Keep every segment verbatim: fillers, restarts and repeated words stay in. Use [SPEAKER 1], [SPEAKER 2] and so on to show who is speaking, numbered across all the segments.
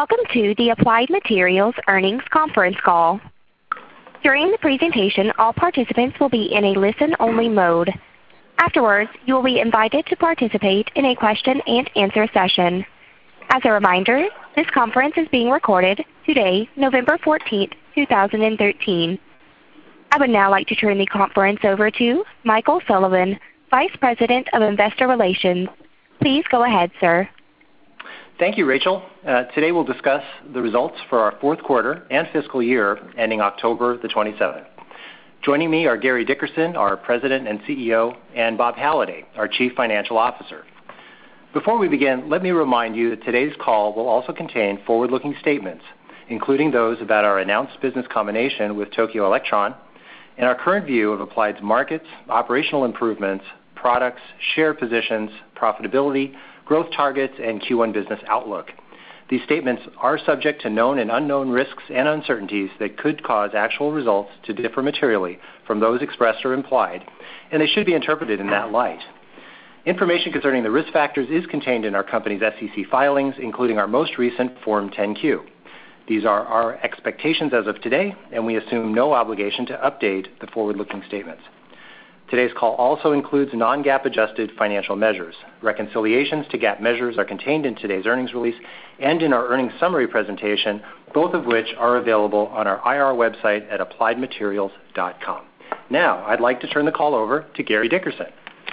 [SPEAKER 1] Welcome to the Applied Materials Earnings Conference Call. During the presentation, all participants will be in a listen-only mode. Afterwards, you will be invited to participate in a question-and-answer session. As a reminder, this conference is being recorded today, November fourteenth, two thousand thirteen. I would now like to turn the conference over to Michael Sullivan, Vice President of Investor Relations. Please go ahead, sir.
[SPEAKER 2] Thank you, Rachel. Uh, today we'll discuss the results for our fourth quarter and fiscal year ending October the twenty-seventh. Joining me are Gary Dickerson, our President and C E O, and Bob Halliday, our Chief Financial Officer. Before we begin, let me remind you that today's call will also contain forward-looking statements, including those about our announced business combination with Tokyo Electron and our current view of Applied's markets, operational improvements, products, share positions, profitability, growth targets, and Q one business outlook. These statements are subject to known and unknown risks and uncertainties that could cause actual results to differ materially from those expressed or implied, and they should be interpreted in that light. Information concerning the risk factors is contained in our company's S E C filings, including our most recent Form ten Q. These are our expectations as of today, and we assume no obligation to update the forward-looking statements. Today's call also includes non-GAAP adjusted financial measures. Reconciliations to GAAP measures are contained in today's earnings release and in our earnings summary presentation, both of which are available on our I R website at applied materials dot com. Now, I'd like to turn the call over to Gary Dickerson.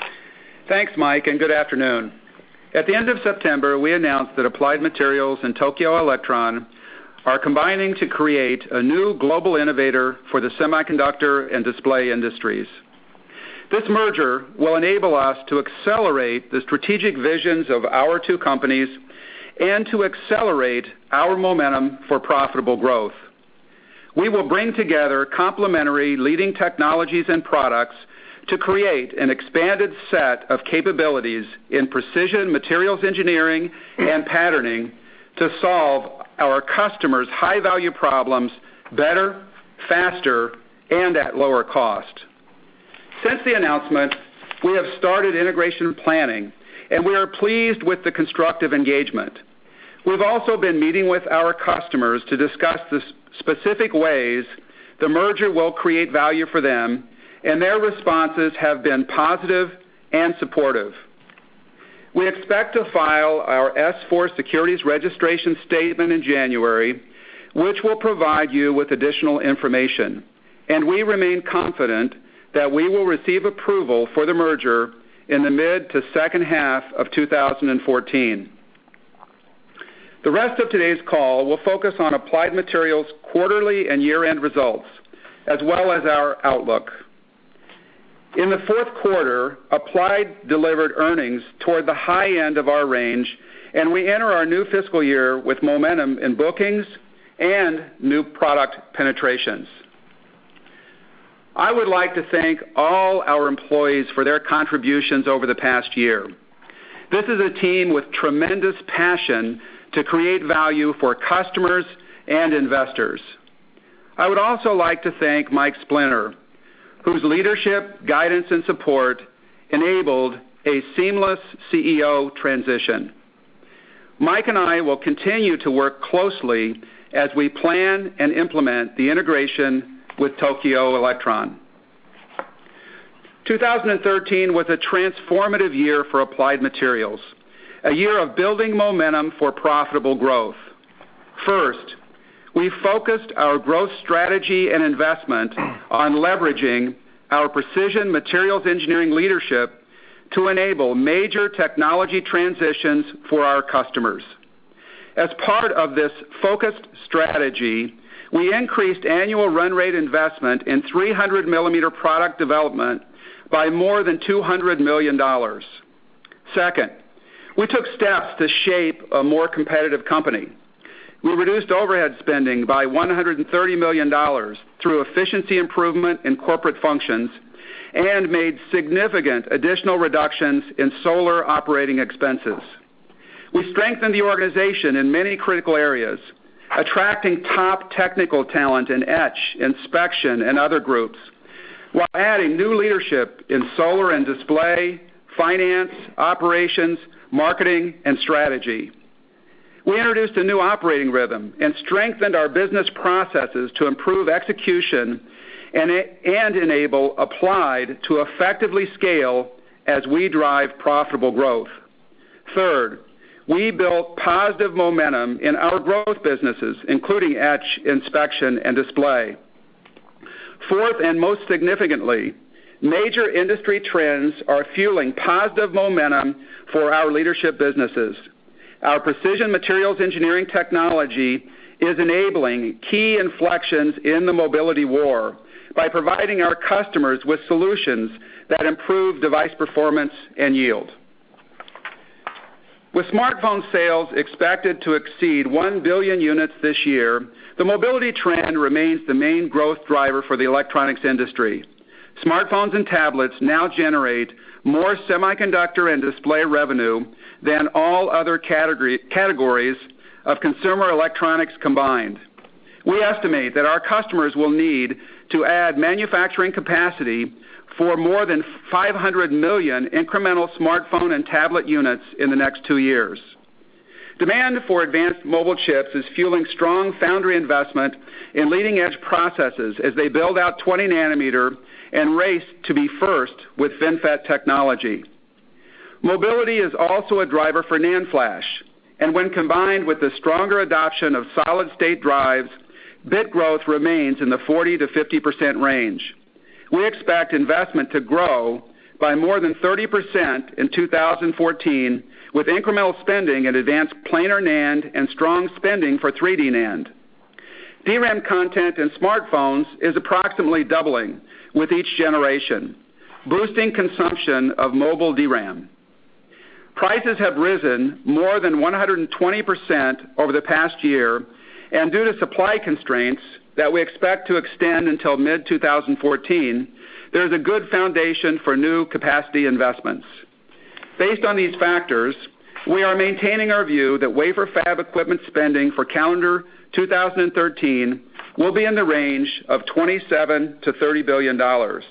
[SPEAKER 3] Thanks, Mike, and good afternoon. At the end of September, we announced that Applied Materials and Tokyo Electron are combining to create a new global innovator for the semiconductor and display industries. This merger will enable us to accelerate the strategic visions of our two companies and to accelerate our momentum for profitable growth. We will bring together complementary leading technologies and products to create an expanded set of capabilities in precision materials engineering and patterning to solve our customers' high-value problems better, faster, and at lower cost. Since the announcement, we have started integration planning, and we are pleased with the constructive engagement. We've also been meeting with our customers to discuss the specific ways the merger will create value for them, and their responses have been positive and supportive. We expect to file our S four securities registration statement in January, which will provide you with additional information, and we remain confident that we will receive approval for the merger in the mid to second half of two thousand fourteen. The rest of today's call will focus on Applied Materials' quarterly and year-end results, as well as our outlook. In the fourth quarter, Applied delivered earnings toward the high end of our range, and we enter our new fiscal year with momentum in bookings and new product penetrations. I would like to thank all our employees for their contributions over the past year. This is a team with tremendous passion to create value for customers and investors. I would also like to thank Mike Splinter, whose leadership, guidance, and support enabled a seamless C E O transition. Mike and I will continue to work closely as we plan and implement the integration with Tokyo Electron. two thousand thirteen was a transformative year for Applied Materials, a year of building momentum for profitable growth. First, we focused our growth strategy and investment on leveraging our precision materials engineering leadership to enable major technology transitions for our customers. As part of this focused strategy, we increased annual run rate investment in three hundred millimeter product development by more than two hundred million dollars. Second, we took steps to shape a more competitive company. We reduced overhead spending by one hundred thirty million dollars through efficiency improvement in corporate functions and made significant additional reductions in solar operating expenses. We strengthened the organization in many critical areas, attracting top technical talent in etch, inspection, and other groups, while adding new leadership in solar and display, finance, operations, marketing, and strategy. We introduced a new operating rhythm and strengthened our business processes to improve execution and, and enable Applied to effectively scale as we drive profitable growth. Third, we built positive momentum in our growth businesses, including etch, inspection, and display. Fourth, and most significantly, major industry trends are fueling positive momentum for our leadership businesses. Our precision materials engineering technology is enabling key inflections in the mobility war by providing our customers with solutions that improve device performance and yield. With smartphone sales expected to exceed one billion units this year, the mobility trend remains the main growth driver for the electronics industry. Smartphones and tablets now generate more semiconductor and display revenue than all other category, categories of consumer electronics combined. We estimate that our customers will need to add manufacturing capacity for more than five hundred million incremental smartphone and tablet units in the next two years. Demand for advanced mobile chips is fueling strong foundry investment in leading-edge processes as they build out twenty nanometer and race to be first with FinFET technology. Mobility is also a driver for NAND flash, and when combined with the stronger adoption of solid-state drives, bit growth remains in the forty to fifty percent range. We expect investment to grow by more than thirty percent in two thousand fourteen, with incremental spending in advanced planar NAND and strong spending for three D NAND. D RAM content in smartphones is approximately doubling with each generation, boosting consumption of mobile D RAM. Prices have risen more than one hundred twenty percent over the past year, and due to supply constraints that we expect to extend until mid twenty fourteen, there is a good foundation for new capacity investments. Based on these factors, we are maintaining our view that wafer fab equipment spending for calendar two thousand thirteen will be in the range of twenty-seven to thirty billion dollars.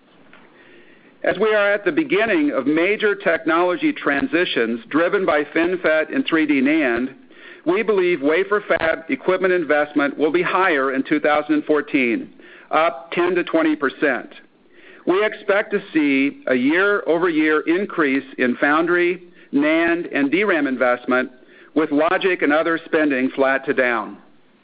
[SPEAKER 3] As we are at the beginning of major technology transitions driven by FinFET and three D NAND, we believe wafer fab equipment investment will be higher in two thousand fourteen, up ten to twenty percent. We expect to see a year-over-year increase in foundry, NAND, and D RAM investment, with logic and other spending flat to down.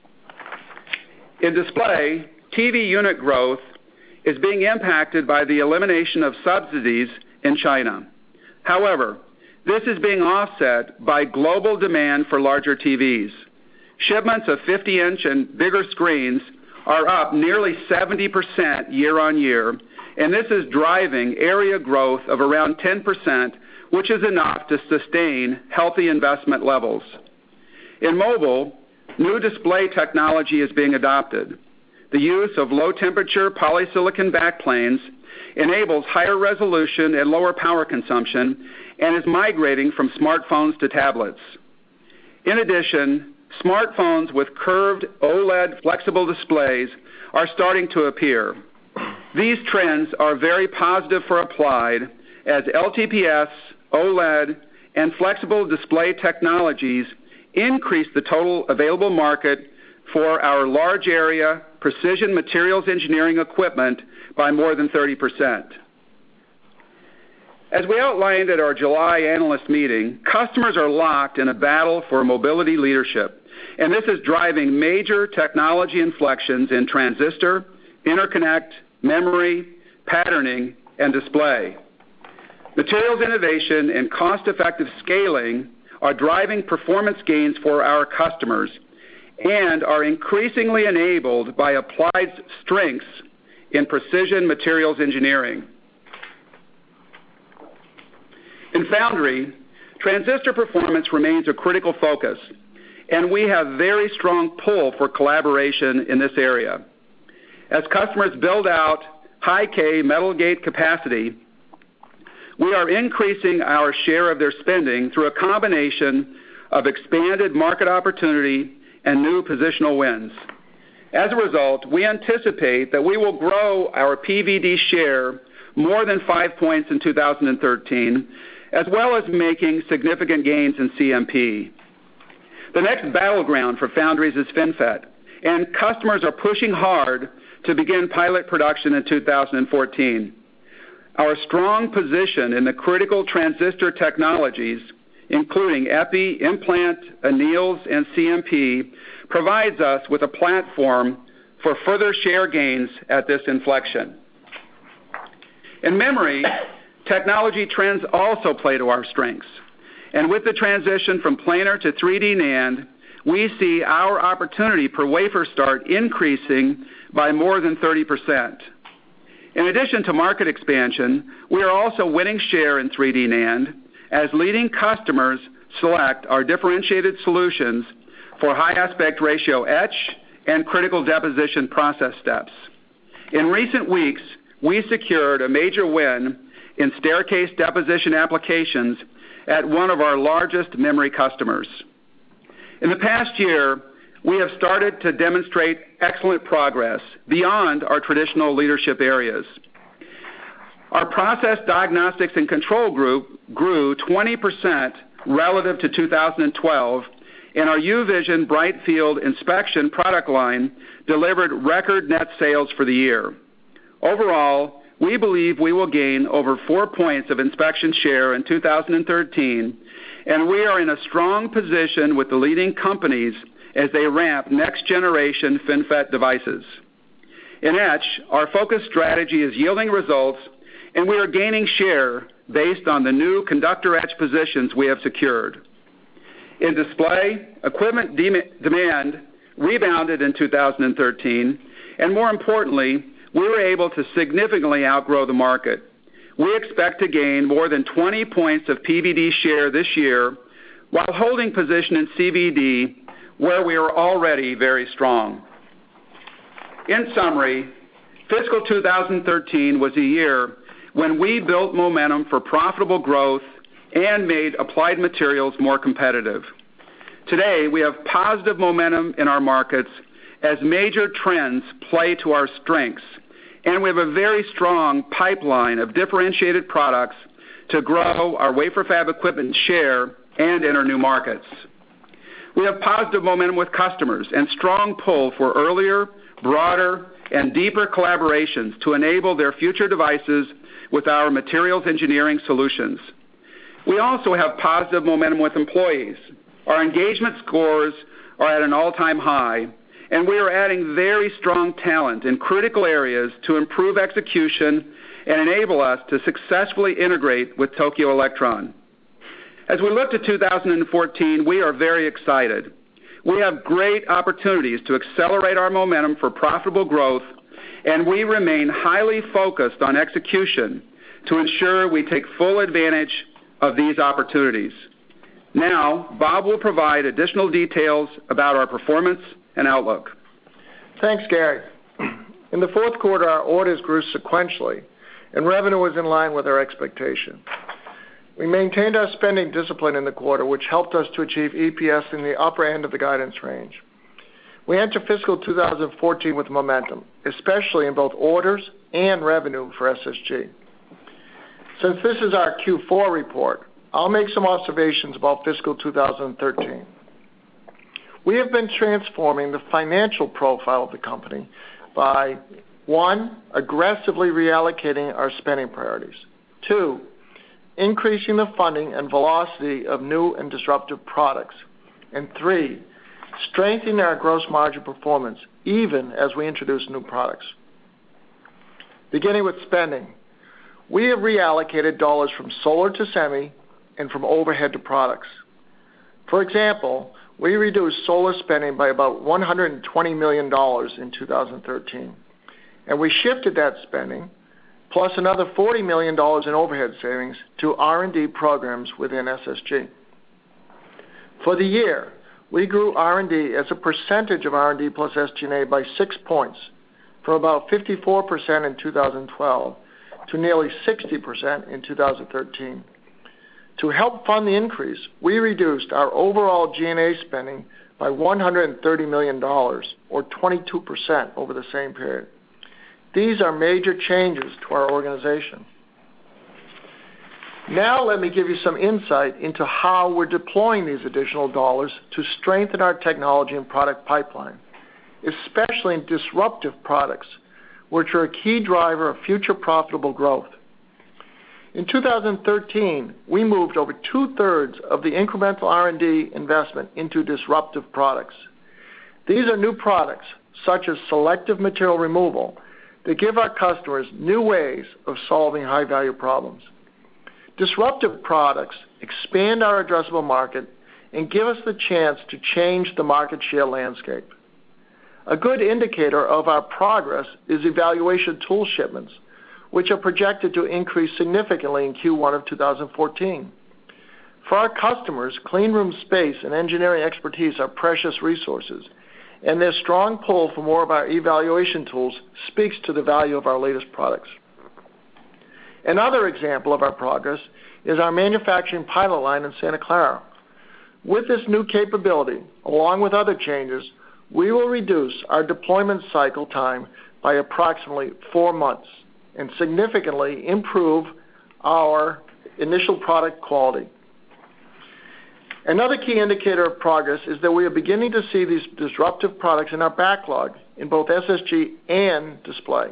[SPEAKER 3] In display, T V unit growth is being impacted by the elimination of subsidies in China. However, this is being offset by global demand for larger T Vs. Shipments of fifty inch and bigger screens are up nearly seventy percent year on year, and this is driving area growth of around ten percent, which is enough to sustain healthy investment levels. In mobile, new display technology is being adopted. The use of low-temperature polysilicon backplanes enables higher resolution and lower power consumption and is migrating from smartphones to tablets. In addition, smartphones with curved OLED flexible displays are starting to appear. These trends are very positive for Applied as L T P S, OLED, and flexible display technologies increase the total available market for our large area precision materials engineering equipment by more than thirty percent. As we outlined at our July analyst meeting, customers are locked in a battle for mobility leadership, and this is driving major technology inflections in transistor, interconnect, memory, patterning, and display. Materials innovation and cost-effective scaling are driving performance gains for our customers and are increasingly enabled by Applied's strengths in precision materials engineering. In foundry, transistor performance remains a critical focus, and we have very strong pull for collaboration in this area. As customers build out high-K metal gate capacity, we are increasing our share of their spending through a combination of expanded market opportunity and new positional wins. As a result, we anticipate that we will grow our P V D share more than five points in two thousand thirteen, as well as making significant gains in C M P. The next battleground for foundries is FinFET, and customers are pushing hard to begin pilot production in two thousand fourteen. Our strong position in the critical transistor technologies, including EPI, implant, anneals, and C M P, provides us with a platform for further share gains at this inflection. In memory, technology trends also play to our strengths. And with the transition from planar to three D NAND, we see our opportunity per wafer start increasing by more than thirty percent. In addition to market expansion, we are also winning share in three D NAND as leading customers select our differentiated solutions for high aspect ratio etch and critical deposition process steps. In recent weeks, we secured a major win in staircase deposition applications at one of our largest memory customers. In the past year, we have started to demonstrate excellent progress beyond our traditional leadership areas. Our Process Diagnostics and Control Group grew twenty percent relative to two thousand twelve, and our UVision Bright Field Inspection product line delivered record net sales for the year. Overall, we believe we will gain over four points of inspection share in two thousand thirteen, and we are in a strong position with the leading companies as they ramp next-generation FinFET devices. In etch, our focus strategy is yielding results, and we are gaining share based on the new conductor etch positions we have secured. In display, equipment de- demand rebounded in two thousand thirteen, and more importantly, we were able to significantly outgrow the market. We expect to gain more than twenty points of P V D share this year while holding position in C V D, where we are already very strong. In summary, fiscal two thousand thirteen was a year when we built momentum for profitable growth and made Applied Materials more competitive. Today, we have positive momentum in our markets as major trends play to our strengths, and we have a very strong pipeline of differentiated products to grow our wafer fab equipment share and enter new markets. We have positive momentum with customers and strong pull for earlier, broader, and deeper collaborations to enable their future devices with our materials engineering solutions. We also have positive momentum with employees. Our engagement scores are at an all-time high, and we are adding very strong talent in critical areas to improve execution and enable us to successfully integrate with Tokyo Electron. As we look to two thousand fourteen, we are very excited. We have great opportunities to accelerate our momentum for profitable growth, and we remain highly focused on execution to ensure we take full advantage of these opportunities. Now, Bob will provide additional details about our performance and outlook.
[SPEAKER 4] Thanks, Gary. In the fourth quarter, our orders grew sequentially, and revenue was in line with our expectation. We maintained our spending discipline in the quarter, which helped us to achieve E P S in the upper end of the guidance range. We enter fiscal two thousand fourteen with momentum, especially in both orders and revenue for S S G. Since this is our Q four report, I'll make some observations about fiscal two thousand thirteen. We have been transforming the financial profile of the company by, one, aggressively reallocating our spending priorities, two, increasing the funding and velocity of new and disruptive products, and three, strengthening our gross margin performance even as we introduce new products. Beginning with spending, we have reallocated dollars from solar to semi and from overhead to products. For example, we reduced solar spending by about one hundred twenty million dollars in two thousand thirteen, and we shifted that spending, plus another forty million dollars in overhead savings, to R and D programs within S S G. For the year, we grew R and D as a percentage of R and D plus S G and A by six points, from about fifty-four percent in two thousand twelve to nearly sixty percent in two thousand thirteen. To help fund the increase, we reduced our overall G and A spending by one hundred thirty million dollars, or twenty-two percent over the same period. These are major changes to our organization. Now let me give you some insight into how we're deploying these additional dollars to strengthen our technology and product pipeline, especially in disruptive products, which are a key driver of future profitable growth. In two thousand thirteen, we moved over two-thirds of the incremental R and D investment into disruptive products. These are new products, such as selective material removal, that give our customers new ways of solving high-value problems. Disruptive products expand our addressable market and give us the chance to change the market share landscape. A good indicator of our progress is evaluation tool shipments, which are projected to increase significantly in Q one of two thousand fourteen. For our customers, clean room space and engineering expertise are precious resources, and their strong pull for more of our evaluation tools speaks to the value of our latest products. Another example of our progress is our manufacturing pilot line in Santa Clara. With this new capability, along with other changes, we will reduce our deployment cycle time by approximately four months and significantly improve our initial product quality. Another key indicator of progress is that we are beginning to see these disruptive products in our backlog in both S S G and display.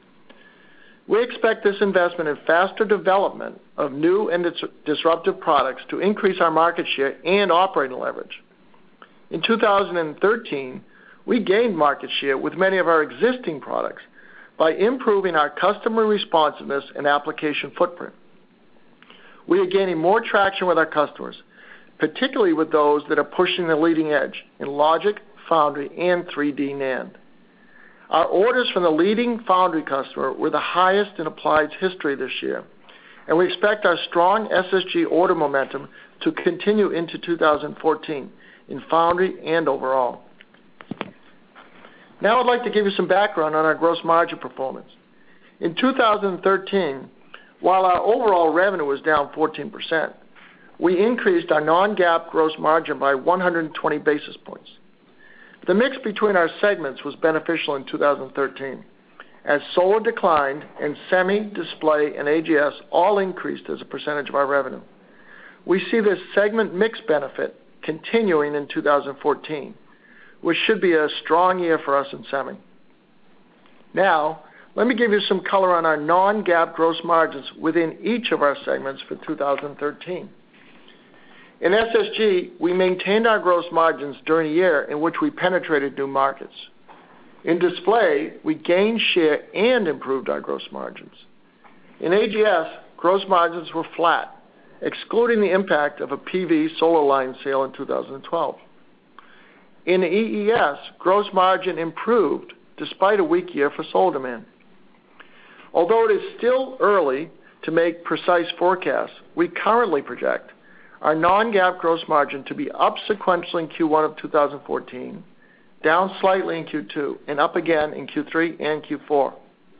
[SPEAKER 4] We expect this investment in faster development of new and dis- disruptive products to increase our market share and operating leverage. In two thousand thirteen, we gained market share with many of our existing products by improving our customer responsiveness and application footprint. We are gaining more traction with our customers, particularly with those that are pushing the leading edge in logic, foundry, and three D NAND. Our orders from the leading foundry customer were the highest in Applied's history this year, and we expect our strong S S G order momentum to continue into two thousand fourteen in foundry and overall. Now I'd like to give you some background on our gross margin performance. In two thousand thirteen, while our overall revenue was down fourteen percent, we increased our non-GAAP gross margin by one hundred twenty basis points. The mix between our segments was beneficial in two thousand thirteen, as solar declined and semi, display, and A G S all increased as a percentage of our revenue. We see this segment mix benefit continuing in two thousand fourteen, which should be a strong year for us in semi. Now, let me give you some color on our non-GAAP gross margins within each of our segments for two thousand thirteen. In S S G, we maintained our gross margins during a year in which we penetrated new markets. In display, we gained share and improved our gross margins. In A G S, gross margins were flat, excluding the impact of a P V solar line sale in two thousand twelve. In E E S, gross margin improved despite a weak year for solar demand. Although it is still early to make precise forecasts, we currently project our non-GAAP gross margin to be up sequentially in Q one of two thousand fourteen, down slightly in Q two, and up again in Q three and Q four.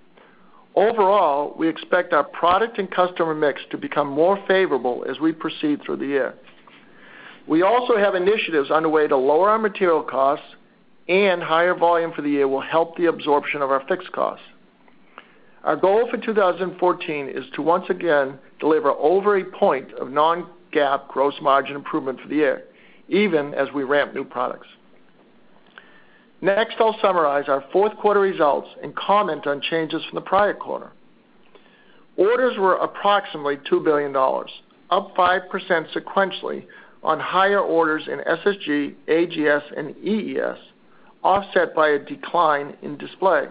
[SPEAKER 4] Overall, we expect our product and customer mix to become more favorable as we proceed through the year. We also have initiatives underway to lower our material costs, and higher volume for the year will help the absorption of our fixed costs. Our goal for two thousand fourteen is to once again deliver over a point of non-GAAP gross margin improvement for the year, even as we ramp new products. Next, I'll summarize our fourth quarter results and comment on changes from the prior quarter. Orders were approximately two billion dollars, up five percent sequentially on higher orders in S S G, A G S, and E E S, offset by a decline in display.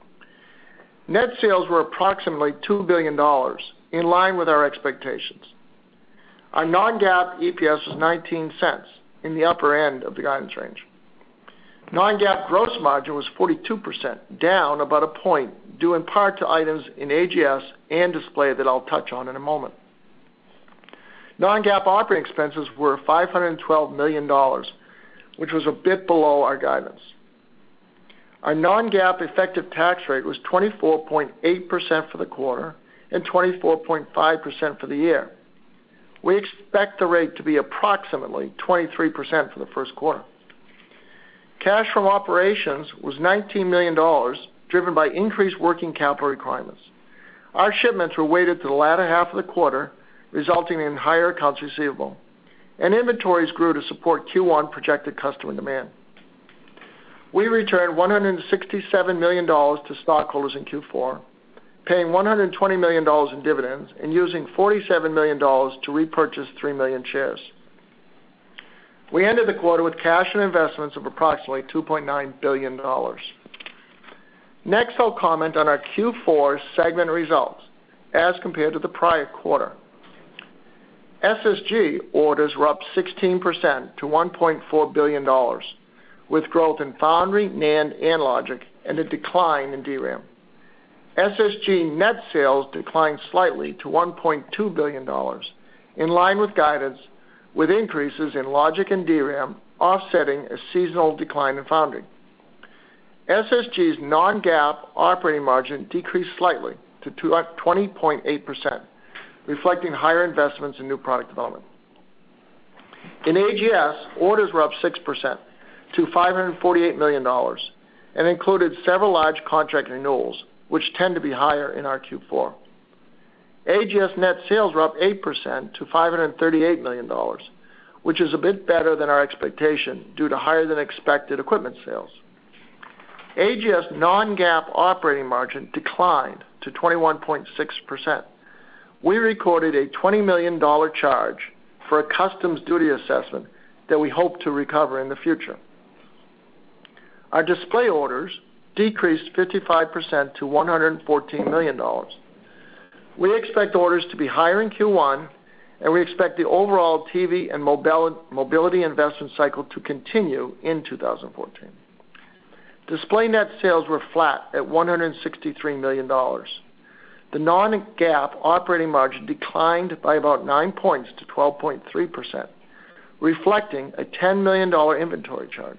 [SPEAKER 4] Net sales were approximately two billion dollars, in line with our expectations. Our non-GAAP E P S was nineteen cents, in the upper end of the guidance range. Non-GAAP gross margin was forty-two percent, down about a point, due in part to items in A G S and display that I'll touch on in a moment. Non-GAAP operating expenses were five hundred twelve million dollars, which was a bit below our guidance. Our non-GAAP effective tax rate was twenty-four point eight percent for the quarter and twenty-four point five percent for the year. We expect the rate to be approximately twenty-three percent for the first quarter. Cash from operations was nineteen million dollars, driven by increased working capital requirements. Our shipments were weighted to the latter half of the quarter, resulting in higher accounts receivable, and inventories grew to support Q one projected customer demand. We returned one hundred sixty-seven million dollars to stockholders in Q four, paying one hundred twenty million dollars in dividends and using forty-seven million dollars to repurchase three million shares. We ended the quarter with cash and investments of approximately two point nine billion dollars. Next, I'll comment on our Q four segment results as compared to the prior quarter. S S G orders were up sixteen percent to one point four billion dollars, with growth in foundry, NAND, and logic, and a decline in D RAM. S S G net sales declined slightly to one point two billion dollars, in line with guidance, with increases in logic and D RAM offsetting a seasonal decline in foundry. S S G's non-GAAP operating margin decreased slightly to twenty point eight percent, reflecting higher investments in new product development. In A G S, orders were up six percent to five hundred forty-eight million dollars and included several large contract renewals, which tend to be higher in our Q four. A G S net sales were up eight percent to five hundred thirty-eight million dollars, which is a bit better than our expectation due to higher than expected equipment sales. A G S non-GAAP operating margin declined to twenty-one point six percent. We recorded a twenty million dollars charge for a customs duty assessment that we hope to recover in the future. Our display orders decreased fifty-five percent to one hundred fourteen million dollars. We expect orders to be higher in Q one, and we expect the overall T V and mobility investment cycle to continue in two thousand fourteen. Display net sales were flat at one hundred sixty-three million dollars. The non-GAAP operating margin declined by about nine points to twelve point three percent, reflecting a ten million dollars inventory charge.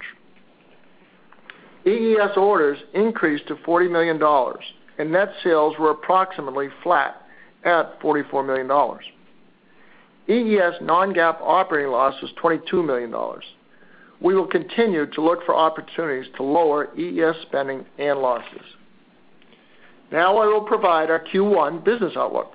[SPEAKER 4] E E S orders increased to forty million dollars, and net sales were approximately flat at forty-four million dollars. E E S non-GAAP operating loss was twenty-two million dollars. We will continue to look for opportunities to lower E E S spending and losses. Now I will provide our Q one business outlook.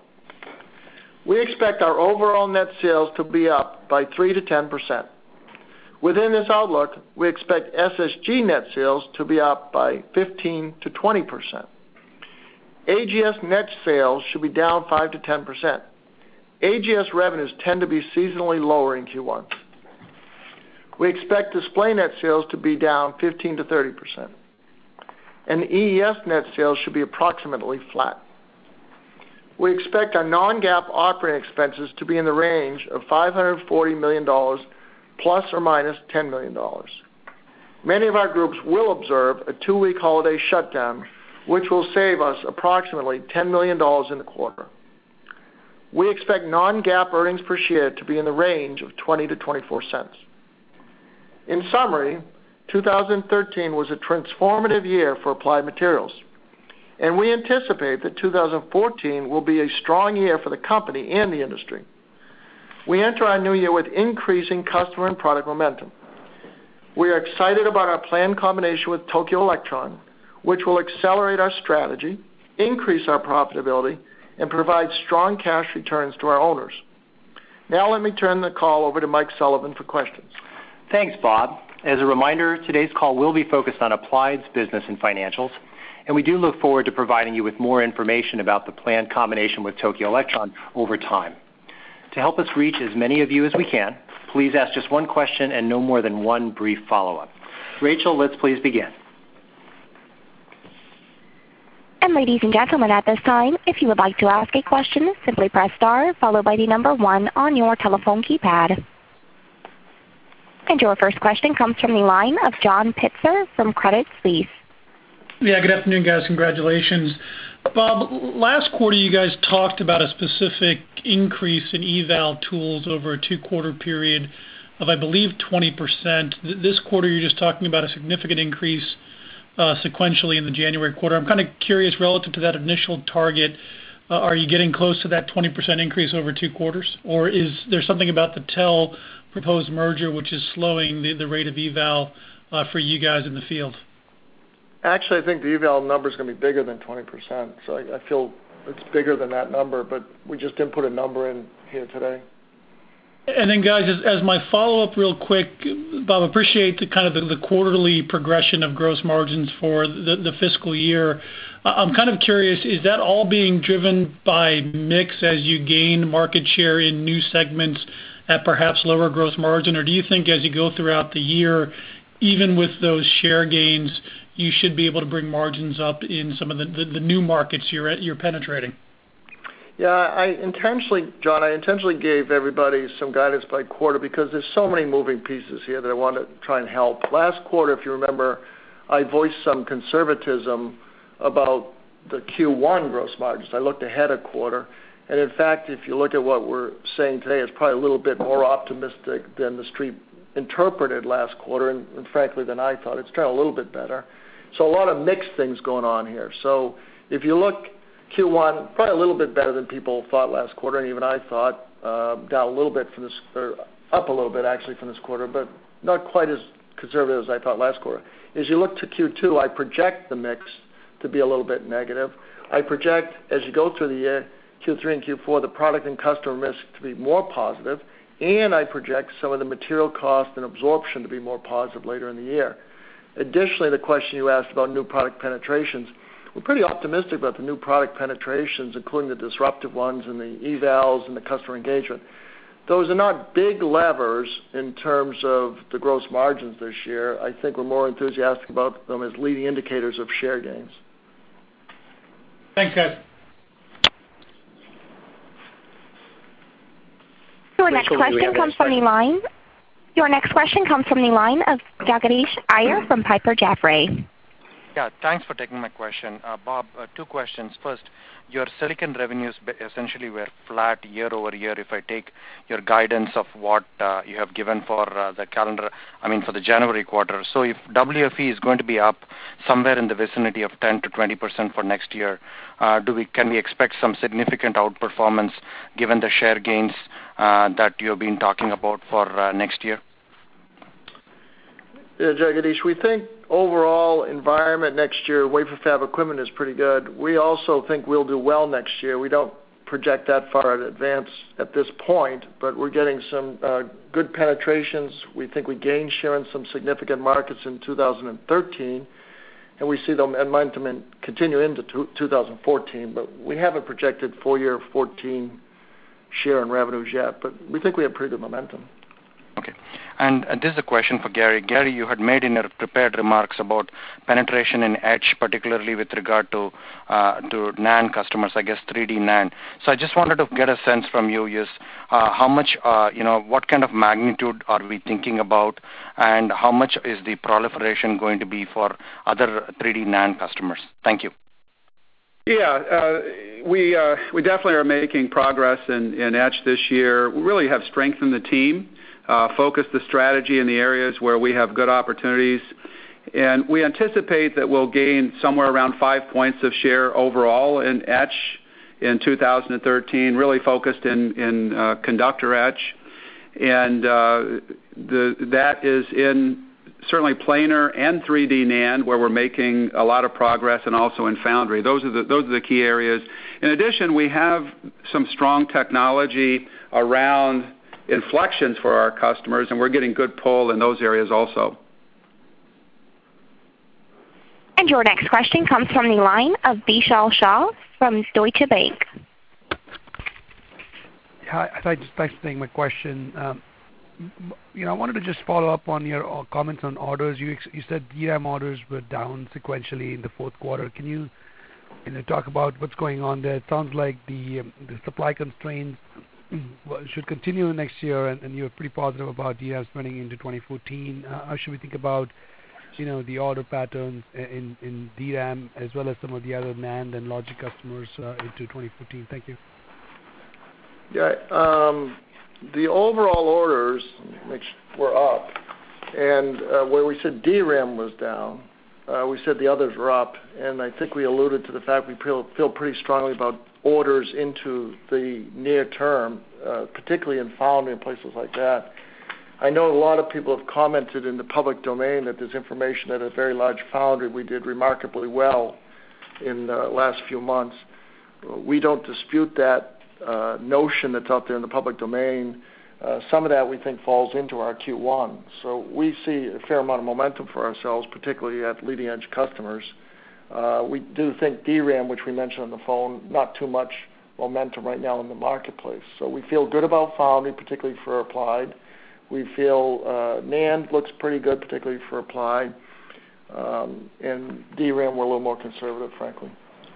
[SPEAKER 4] We expect our overall net sales to be up by three to ten percent. Within this outlook, we expect S S G net sales to be up by fifteen to twenty percent. A G S net sales should be down five to ten percent. A G S revenues tend to be seasonally lower in Q one. We expect display net sales to be down fifteen to thirty percent. And E E S net sales should be approximately flat. We expect our non-GAAP operating expenses to be in the range of five hundred forty million dollars plus or minus ten million dollars. Many of our groups will observe a two-week holiday shutdown, which will save us approximately ten million dollars in the quarter. We expect non-GAAP earnings per share to be in the range of twenty to twenty-four cents. In summary, two thousand thirteen was a transformative year for Applied Materials, and we anticipate that two thousand fourteen will be a strong year for the company and the industry. We enter our new year with increasing customer and product momentum. We are excited about our planned combination with Tokyo Electron, which will accelerate our strategy, increase our profitability, and provide strong cash returns to our owners. Now let me turn the call over to Mike Sullivan for questions.
[SPEAKER 2] Thanks, Bob. As a reminder, today's call will be focused on Applied's business and financials, and we do look forward to providing you with more information about the planned combination with Tokyo Electron over time. To help us reach as many of you as we can, please ask just one question and no more than one brief follow-up. Rachel, let's please begin.
[SPEAKER 1] And ladies and gentlemen, at this time, if you would like to ask a question, simply press star followed by the number one on your telephone keypad. And your first question comes from the line of John Pitzer from Credit Suisse.
[SPEAKER 5] Yeah, good afternoon, guys. Congratulations. Bob, last quarter you guys talked about a specific increase in eval tools over a two-quarter period of, I believe, twenty percent. This quarter you're just talking about a significant increase uh, sequentially in the January quarter. I'm kind of curious, relative to that initial target, uh, are you getting close to that twenty percent increase over two quarters? Or is there something about the TEL proposed merger which is slowing the, the rate of eval uh, for you guys in the field?
[SPEAKER 4] Actually, I think the eval number is going to be bigger than twenty percent, so I, I feel it's bigger than that number, but we just didn't put a number in here today.
[SPEAKER 5] And then, guys, as, as my follow-up real quick, Bob, appreciate the kind of the, the quarterly progression of gross margins for the, the fiscal year. I'm kind of curious, is that all being driven by mix as you gain market share in new segments at perhaps lower gross margin, or do you think as you go throughout the year, even with those share gains, you should be able to bring margins up in some of the, the, the new markets you're, you're penetrating?
[SPEAKER 4] Yeah, I intentionally, John, I intentionally gave everybody some guidance by quarter because there's so many moving pieces here that I want to try and help. Last quarter, if you remember, I voiced some conservatism about the Q one gross margins. I looked ahead a quarter, and in fact, if you look at what we're saying today, it's probably a little bit more optimistic than the Street interpreted last quarter, and, and frankly, than I thought. It's turned a little bit better. So a lot of mixed things going on here. So if you look Q one, probably a little bit better than people thought last quarter, and even I thought, uh, down a little bit from this, or up a little bit actually from this quarter, but not quite as conservative as I thought last quarter. As you look to Q two, I project the mix to be a little bit negative. I project, as you go through the year, Q three and Q four, the product and customer mix to be more positive, and I project some of the material cost and absorption to be more positive later in the year. Additionally, the question you asked about new product penetrations, we're pretty optimistic about the new product penetrations, including the disruptive ones and the evals and the customer engagement. Those are not big levers in terms of the gross margins this year. I think we're more enthusiastic about them as leading indicators of share gains.
[SPEAKER 5] Thanks, guys.
[SPEAKER 1] Your next question comes from the line. Your next question comes from the line of Jagadish Iyer from Piper Jaffray.
[SPEAKER 6] Yeah, thanks for taking my question. Uh, Bob, uh, two questions. First, your silicon revenues essentially were flat year over year if I take your guidance of what uh, you have given for uh, the calendar, I mean for the January quarter. So if W F E is going to be up somewhere in the vicinity of ten to twenty percent for next year, uh, do we can we expect some significant outperformance given the share gains uh, that you have been talking about for uh, next year?
[SPEAKER 4] Yeah, Jagadish, we think overall environment next year, wafer fab equipment is pretty good. We also think we'll do well next year. We don't project that far in advance at this point, but we're getting some uh, good penetrations. We think we gained share in some significant markets in two thousand thirteen, and we see the momentum in, continue into two thousand fourteen, but we haven't projected full year fourteen share in revenues yet, but we think we have pretty good momentum.
[SPEAKER 6] Okay. And uh, this is a question for Gary. Gary, you had made in your prepared remarks about penetration in etch, particularly with regard to uh, to NAND customers, I guess three D NAND. So I just wanted to get a sense from you, is uh, how much, uh, you know, what kind of magnitude are we thinking about, and how much is the proliferation going to be for other three D NAND customers? Thank you.
[SPEAKER 3] Yeah, uh, we uh, we definitely are making progress in, in etch this year. We really have strengthened the team. Uh, focus the strategy in the areas where we have good opportunities. And we anticipate that we'll gain somewhere around five points of share overall in etch in two thousand thirteen, really focused in, in uh, conductor etch. And uh, the, that is in certainly planar and three D NAND, where we're making a lot of progress, and also in foundry. Those are the, those are the key areas. In addition, we have some strong technology around inflections for our customers, and we're getting good pull in those areas also.
[SPEAKER 1] And your next question comes from the line of Vishal Shah from Deutsche Bank.
[SPEAKER 7] Hi, thanks for taking my question. Um, you know, I wanted to just follow up on your comments on orders. You you said D RAM orders were down sequentially in the fourth quarter. Can you, you know, talk about what's going on there? It sounds like the um, the supply constraints should continue next year, and, and you're pretty positive about D RAM spending into twenty fourteen. Uh, how should we think about, you know, the order patterns in, in D RAM as well as some of the other NAND and logic customers uh, into twenty fourteen? Thank you.
[SPEAKER 4] Yeah, um, the overall orders were up, and uh, where we said D RAM was down, uh, we said the others were up, and I think we alluded to the fact we feel, feel pretty strongly about orders into the near term, uh, particularly in foundry and places like that. I know a lot of people have commented in the public domain that there's information that a very large foundry we did remarkably well in the last few months. We don't dispute that uh, notion that's out there in the public domain, uh, some of that we think falls into our Q one. So we see a fair amount of momentum for ourselves, particularly at leading-edge customers. Uh, we do think D RAM, which we mentioned on the phone, not too much momentum right now in the marketplace. So we feel good about foundry, particularly for Applied. We feel uh, NAND looks pretty good, particularly for Applied. Um, and D RAM, we're a little more conservative, frankly.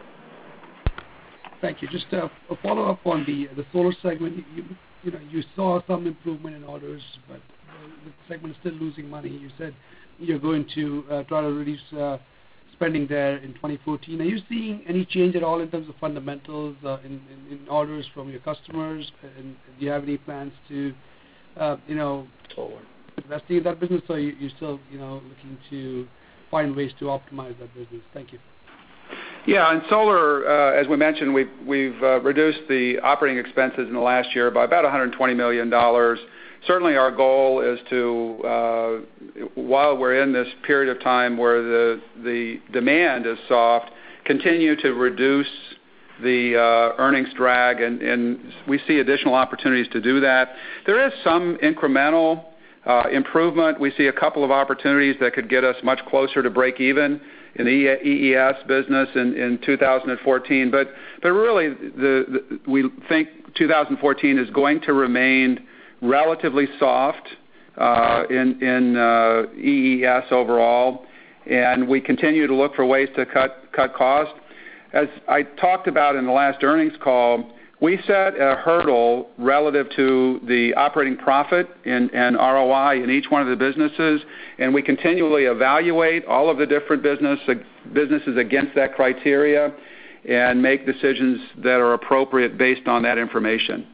[SPEAKER 7] Thank you. Just uh, a follow-up on the the solar segment. You, you know, you saw some improvement in orders, but the segment is still losing money. You said you're going to uh, try to reduce uh, spending there in twenty fourteen. Are you seeing any change at all in terms of fundamentals uh, in, in, in orders from your customers? And do you have any plans to, uh, you know, investing in that business, or you, you're still, you know, looking to find ways to optimize that business? Thank you.
[SPEAKER 3] Yeah, in solar, uh, as we mentioned, we've, we've uh, reduced the operating expenses in the last year by about one hundred twenty million dollars. Certainly our goal is to, uh, while we're in this period of time where the, the demand is soft, continue to reduce the uh, earnings drag, and, and we see additional opportunities to do that. There is some incremental uh, improvement. We see a couple of opportunities that could get us much closer to break even in the E E S business in, in two thousand fourteen, but but really the, the, we think two thousand fourteen is going to remain relatively soft uh, in, in uh, E E S overall, and we continue to look for ways to cut cut costs. As I talked about in the last earnings call, we set a hurdle relative to the operating profit and, and R O I in each one of the businesses, and we continually evaluate all of the different business, businesses against that criteria and make decisions that are appropriate based on that information.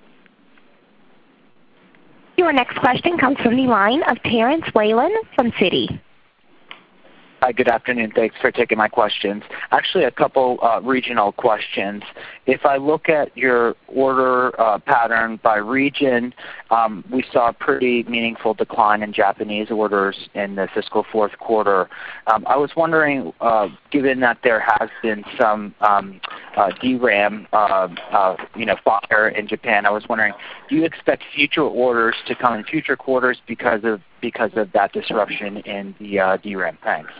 [SPEAKER 1] Your next question comes from the line of Terrence Whalen from Citi.
[SPEAKER 8] Hi, good afternoon. Thanks for taking my questions. Actually, a couple uh, regional questions. If I look at your order uh, pattern by region, um, we saw a pretty meaningful decline in Japanese orders in the fiscal fourth quarter. Um, I was wondering, uh, given that there has been some um, uh, D RAM, uh, uh, you know, fire in Japan, I was wondering, do you expect future orders to come in future quarters because of because of that disruption in the uh, D RAM? Thanks.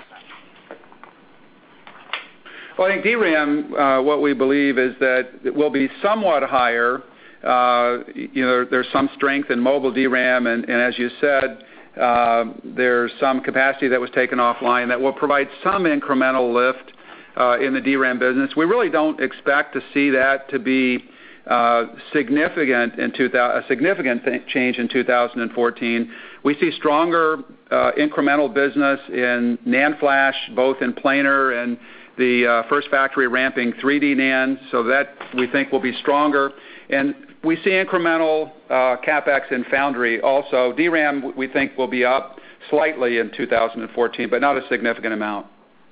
[SPEAKER 3] Well, I think D RAM, uh, what we believe is that it will be somewhat higher. Uh, you know, there's some strength in mobile D RAM, and, and as you said, uh, there's some capacity that was taken offline that will provide some incremental lift uh, in the D RAM business. We really don't expect to see that to be uh, significant in two thousand, a significant th- change in two thousand fourteen. We see stronger uh, incremental business in NAND flash, both in planar and the uh, first factory ramping three D NAND, so that we think will be stronger. And we see incremental uh, CapEx in foundry also. D RAM we think will be up slightly in two thousand fourteen, but not a significant amount.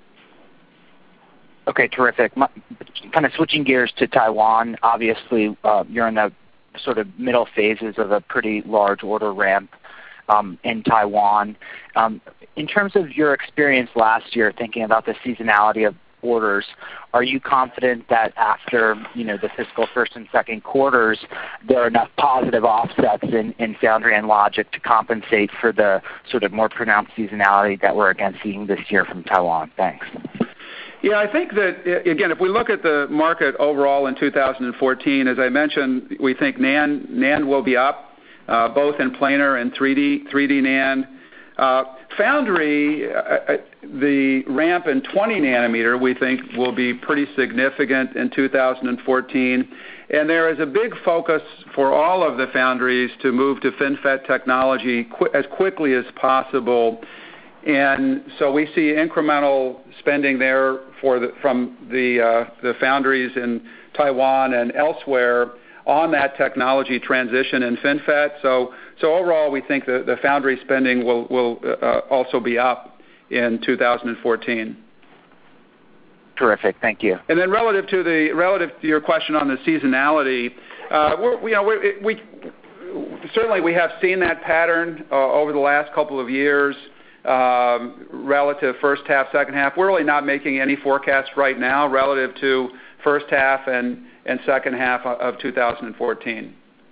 [SPEAKER 8] Okay, terrific. My, kind of switching gears to Taiwan, obviously uh, you're in the sort of middle phases of a pretty large order ramp um, in Taiwan. Um, in terms of your experience last year, thinking about the seasonality of orders, are you confident that after, you know, the fiscal first and second quarters, there are enough positive offsets in, in foundry and logic to compensate for the sort of more pronounced seasonality that we're again seeing this year from Taiwan? Thanks.
[SPEAKER 3] Yeah, I think that, again, if we look at the market overall in two thousand fourteen, as I mentioned, we think NAND, NAND will be up, uh, both in planar and three D, three D NAND. Uh, foundry, uh, the ramp in twenty nanometer, we think will be pretty significant in two thousand fourteen. And there is a big focus for all of the foundries to move to FinFET technology qu- as quickly as possible. And so we see incremental spending there for the, from the, uh, the foundries in Taiwan and elsewhere on that technology transition in FinFET. So, so overall, we think that the foundry spending will, will uh, also be up in two thousand fourteen.
[SPEAKER 8] Terrific. Thank you.
[SPEAKER 3] And then relative to the relative to your question on the seasonality, uh, we're, you know, we're, we certainly we have seen that pattern uh, over the last couple of years. Um, relative first half, second half. We're really not making any forecasts right now relative to first half and, and second half of two thousand fourteen.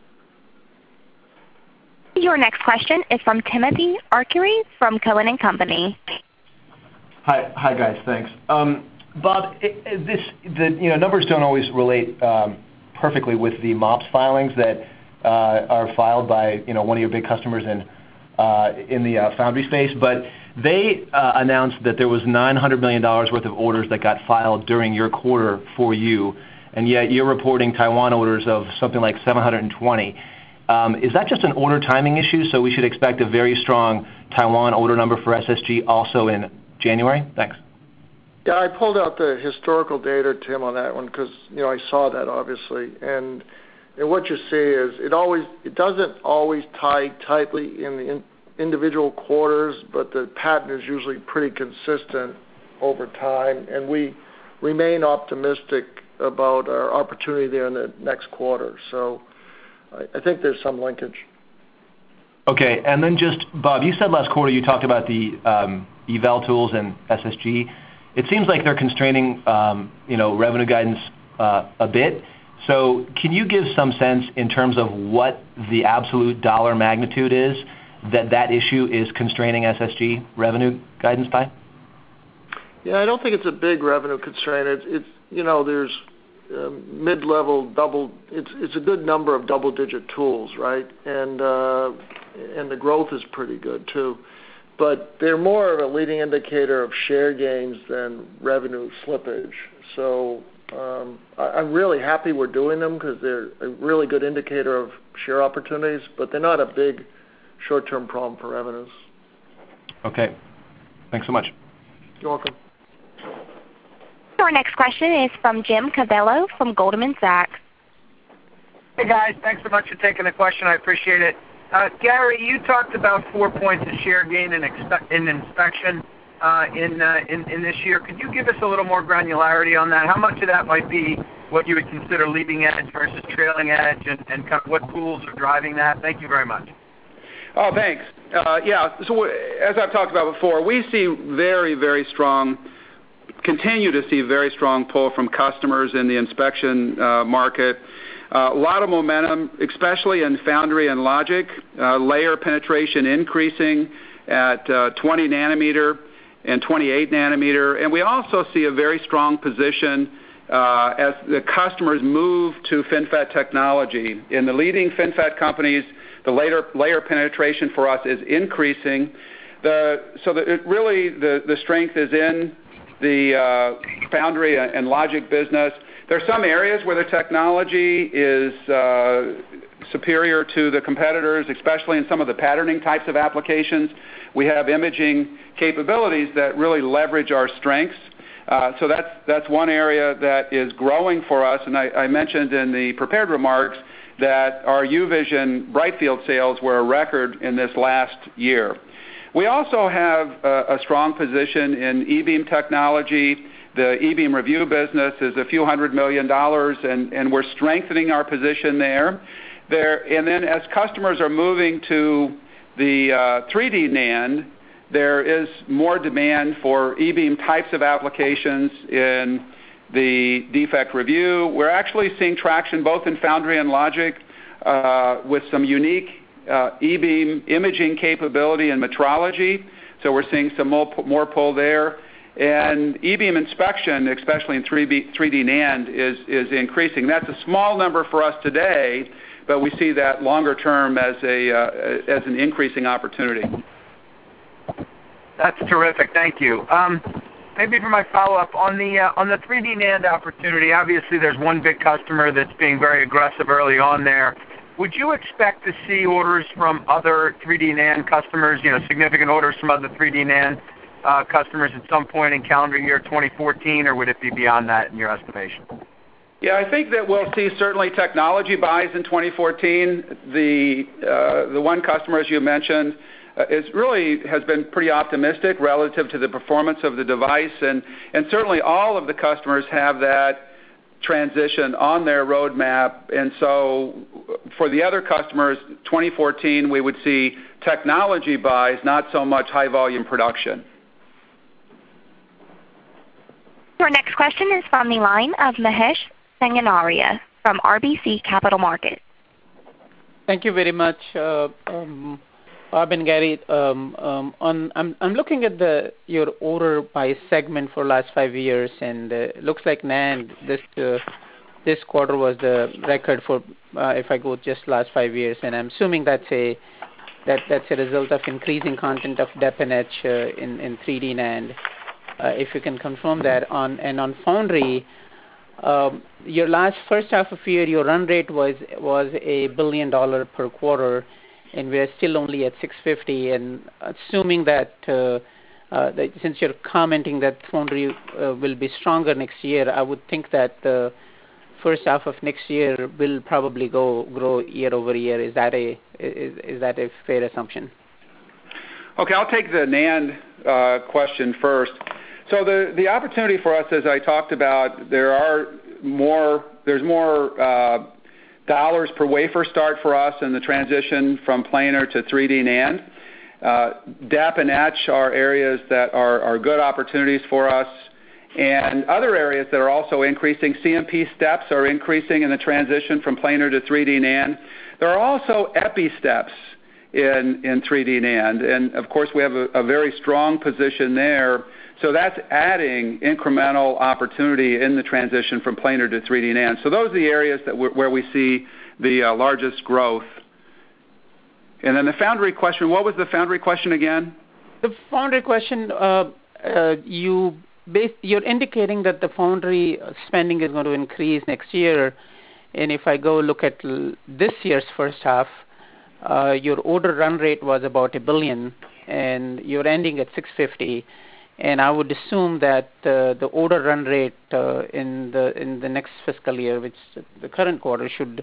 [SPEAKER 1] Your next question is from Timothy Arcuri from Cohen and Company.
[SPEAKER 9] Hi, hi guys. Thanks. Um, Bob, it, it, this the you know numbers don't always relate um, perfectly with the MOPS filings that uh, are filed by you know one of your big customers in uh, in the uh, foundry space, but they uh, announced that there was nine hundred million dollars worth of orders that got filed during your quarter for you, and yet you're reporting Taiwan orders of something like seven hundred twenty. Um, is that just an order timing issue, so we should expect a very strong Taiwan order number for S S G also in January? Thanks.
[SPEAKER 4] Yeah, I pulled out the historical data, Tim, on that one because you know I saw that obviously, and, and what you see is it always it doesn't always tie tightly in the in, individual quarters, but the pattern is usually pretty consistent over time, and we remain optimistic about our opportunity there in the next quarter. So. I think there's some linkage.
[SPEAKER 9] Okay, and then just, Bob, you said last quarter you talked about the um, eval tools and S S G. It seems like they're constraining, um, you know, revenue guidance uh, a bit. So can you give some sense in terms of what the absolute dollar magnitude is that that issue is constraining S S G revenue guidance by?
[SPEAKER 4] Yeah, I don't think it's a big revenue constraint. It's, it's you know, there's Um, mid-level double. It's it's a good number of double-digit tools, right? And uh, and the growth is pretty good too. But they're more of a leading indicator of share gains than revenue slippage. So um, I, I'm really happy we're doing them because they're a really good indicator of share opportunities. But they're not a big short-term problem for revenues.
[SPEAKER 9] Okay. Thanks so much.
[SPEAKER 4] You're welcome.
[SPEAKER 1] Our next question is from Jim Covello from Goldman Sachs.
[SPEAKER 10] Hey guys, thanks so much for taking the question. I appreciate it. Uh, Gary, you talked about four points of share gain in, expe- in inspection uh, in, uh, in in this year. Could you give us a little more granularity on that? How much of that might be what you would consider leading edge versus trailing edge, and, and kind of what tools are driving that? Thank you very much.
[SPEAKER 3] Oh, thanks. Uh, yeah. So as I've talked about before, we see very, very strong. Continue to see very strong pull from customers in the inspection uh, market. Uh, a lot of momentum, especially in foundry and logic, uh, layer penetration increasing at uh, twenty nanometer and twenty-eight nanometer. And we also see a very strong position uh, as the customers move to FinFET technology. In the leading FinFET companies, the layer, layer penetration for us is increasing. The, so the, it really the, the strength is in the uh, foundry and logic business. There are some areas where the technology is uh, superior to the competitors, especially in some of the patterning types of applications. We have imaging capabilities that really leverage our strengths. Uh, so that's that's one area that is growing for us. And I, I mentioned in the prepared remarks that our UVision Brightfield sales were a record in this last year. We also have a, a strong position in E-beam technology. The E-beam review business is a few hundred million dollars, and, and we're strengthening our position there. There, and then as customers are moving to the uh, three D NAND, there is more demand for E-beam types of applications in the defect review. We're actually seeing traction both in foundry and logic uh, with some unique Uh, E-beam imaging capability and metrology, so we're seeing some more, more pull there. And E-beam inspection, especially in three D NAND, is, is increasing. That's a small number for us today, but we see that longer term as, a, uh, as an increasing opportunity.
[SPEAKER 10] That's terrific. Thank you. Um, maybe for my follow-up, on the, uh, on the three D NAND opportunity, obviously there's one big customer that's being very aggressive early on there. Would you expect to see orders from other three D NAND customers, you know, significant orders from other three D NAND uh, customers at some point in calendar year twenty fourteen, or would it be beyond that in your estimation?
[SPEAKER 3] Yeah, I think that we'll see certainly technology buys in twenty fourteen. The uh, the one customer, as you mentioned, uh, is really has been pretty optimistic relative to the performance of the device, and, and certainly all of the customers have that transition on their roadmap. And so for the other customers, twenty fourteen, we would see technology buys, not so much high volume production.
[SPEAKER 1] Your next question is from the line of Mahesh Sanganeria from R B C Capital Markets.
[SPEAKER 11] Thank you very much, uh, um, Bob and Gary. Um, um, on, I'm, I'm looking at the your order by segment for last five years, and uh, it looks like NAND this uh, this quarter was the record for uh, if I go just last five years, and I'm assuming that's a that that's a result of increasing content of dep and etch uh, in in three D NAND. Uh, if you can confirm that on and on foundry. Um, your last first half of year, your run rate was was a billion dollar per quarter, and we're still only at six fifty. And assuming that, uh, uh, that since you're commenting that foundry uh, will be stronger next year, I would think that the first half of next year will probably go grow year over year. Is that a is, is that a fair assumption?
[SPEAKER 3] Okay, I'll take the NAND uh, question first. So the, the opportunity for us, as I talked about, there are more, there's more uh, dollars per wafer start for us in the transition from planar to three D NAND. Uh, dep and etch are areas that are, are good opportunities for us, and other areas that are also increasing. C M P steps are increasing in the transition from planar to three D NAND. There are also epi steps in, in three D NAND, and of course we have a, a very strong position there. So that's adding incremental opportunity in the transition from planar to three D NAND. So those are the areas that we're, where we see the uh, largest growth. And then the foundry question, what was the foundry question again?
[SPEAKER 11] The foundry question, uh, uh, you base, you're indicating that the foundry spending is going to increase next year. And if I go look at l- this year's first half, uh, your order run rate was about a billion, and you're ending at six fifty. And I would assume that uh, the order run rate uh, in the in the next fiscal year, which the current quarter, should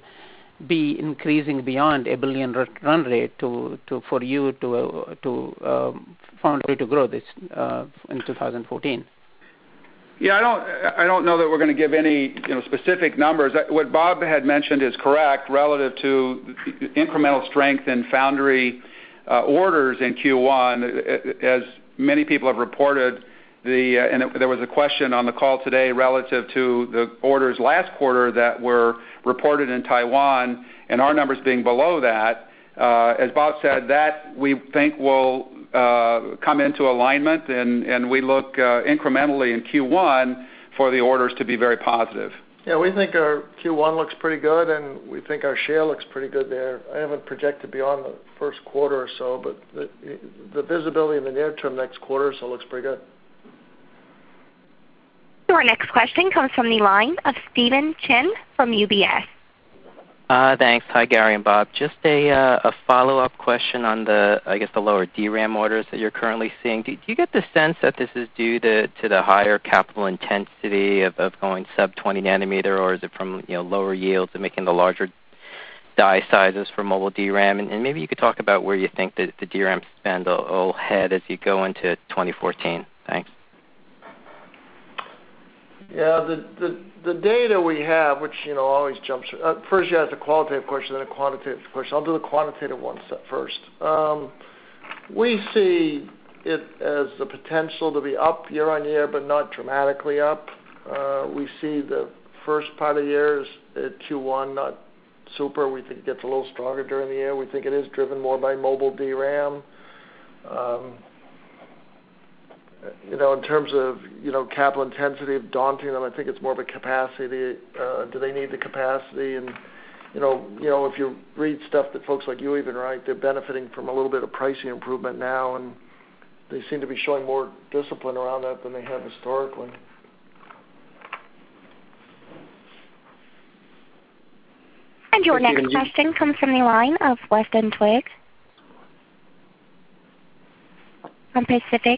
[SPEAKER 11] be increasing beyond a billion run rate to, to for you to uh, to um, foundry to grow this uh, in two thousand fourteen.
[SPEAKER 3] Yeah, I don't I don't know that we're going to give any you know specific numbers. What Bob had mentioned is correct relative to incremental strength in foundry uh, orders in Q one, as many people have reported. The uh, and it, there was a question on the call today relative to the orders last quarter that were reported in Taiwan, and our numbers being below that. Uh, as Bob said, that we think will uh, come into alignment, and, and we look uh, incrementally in Q one for the orders to be very positive.
[SPEAKER 4] Yeah, we think our Q one looks pretty good, and we think our share looks pretty good there. I haven't projected beyond the first quarter or so, but the, the visibility in the near term next quarter or so looks pretty good.
[SPEAKER 1] Our next question comes from the line of Stephen Chin from U B S.
[SPEAKER 12] Uh, thanks. Hi, Gary and Bob. Just a, uh, a follow-up question on the, I guess, the lower D RAM orders that you're currently seeing. Do, do you get the sense that this is due to, to the higher capital intensity of, of going sub twenty nanometer, or is it from you know lower yields and making the larger die sizes for mobile D RAM? And, and maybe you could talk about where you think that the D RAM spend will, will head as you go into twenty fourteen. Thanks.
[SPEAKER 4] Yeah, the, the the data we have, which you know always jumps. Uh, first, you ask a qualitative question, then a quantitative question. I'll do the quantitative one first. Um, we see it as the potential to be up year on year, but not dramatically up. Uh, we see the first part of the year is at Q one not super. We think it gets a little stronger during the year. We think it is driven more by mobile D RAM. Um, You know, in terms of, you know, capital intensity of daunting them, I think it's more of a capacity. Uh, do they need the capacity? And, you know, you know, if you read stuff that folks like you even write, they're benefiting from a little bit of pricing improvement now, and they seem to be showing more discipline around that than they have historically.
[SPEAKER 1] And your next question comes from the line of Weston Twigg from Pacific.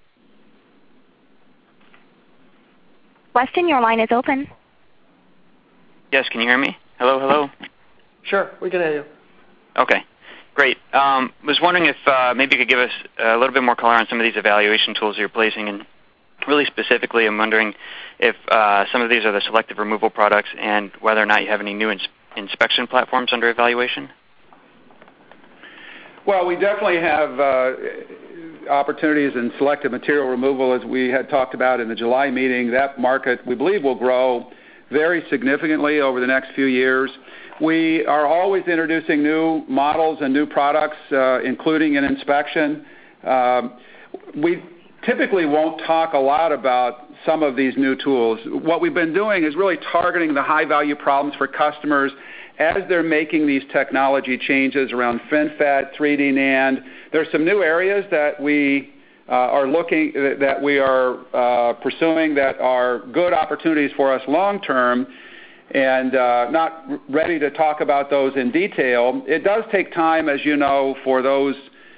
[SPEAKER 1] Weston, your line is open.
[SPEAKER 13] Yes, can you hear me? Hello, hello?
[SPEAKER 4] Sure, we can hear you.
[SPEAKER 13] Okay, great. Um, was wondering if uh, maybe you could give us a little bit more color on some of these evaluation tools you're placing, and really specifically I'm wondering if uh, some of these are the selective removal products and whether or not you have any new ins- inspection platforms under evaluation.
[SPEAKER 3] Well, we definitely have uh, opportunities in selective material removal, as we had talked about in the July meeting. That market, we believe, will grow very significantly over the next few years. We are always introducing new models and new products, uh, including in inspection. Uh, we typically won't talk a lot about some of these new tools. What we've been doing is really targeting the high-value problems for customers as they're making these technology changes around FinFET, three D NAND. There's some new areas that we uh, are looking, that we are uh, pursuing that are good opportunities for us long term, and uh, not ready to talk about those in detail. It does take time, as you know, for those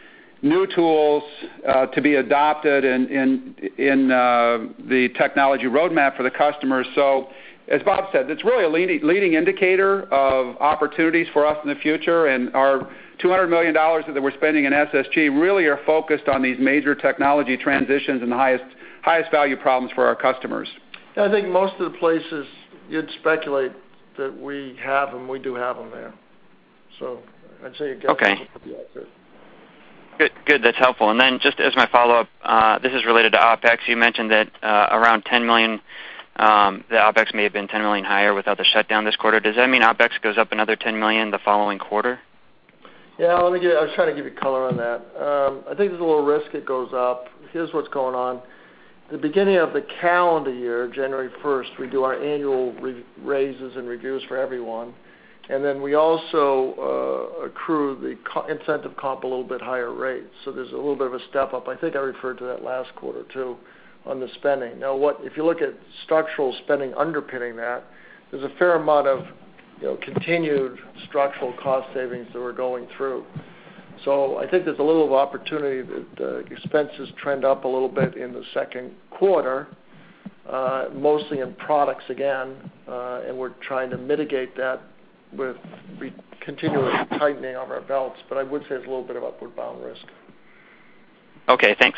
[SPEAKER 3] new tools uh, to be adopted in, in, in uh, the technology roadmap for the customers. So, as Bob said, it's really a leading, leading indicator of opportunities for us in the future, and our two hundred million dollars that we're spending in S S G really are focused on these major technology transitions and the highest, highest value problems for our customers.
[SPEAKER 4] I think most of the places you'd speculate that we have them, we do have them there. So I'd say you guess
[SPEAKER 13] okay.
[SPEAKER 4] Be accurate.
[SPEAKER 13] Good, good. That's helpful. And then just as my follow-up, uh, this is related to OpEx. You mentioned that uh, around ten million dollars, um, the OpEx may have been ten million dollars higher without the shutdown this quarter. Does that mean OpEx goes up another ten million dollars the following quarter?
[SPEAKER 4] Yeah, let me give, I was trying to give you color on that. Um, I think there's a little risk it goes up. Here's what's going on. At the beginning of the calendar year, January first, we do our annual re- raises and reviews for everyone. And then we also uh, accrue the co- incentive comp a little bit higher rate. So there's a little bit of a step up. I think I referred to that last quarter, too, on the spending. Now, what if you look at structural spending underpinning that, there's a fair amount of you know, continued structural cost savings that we're going through. So I think there's a little of opportunity that uh, expenses trend up a little bit in the second quarter, uh, mostly in products again, uh, and we're trying to mitigate that with re- continuous tightening of our belts. But I would say there's a little bit of upward bound risk.
[SPEAKER 13] Okay, thanks.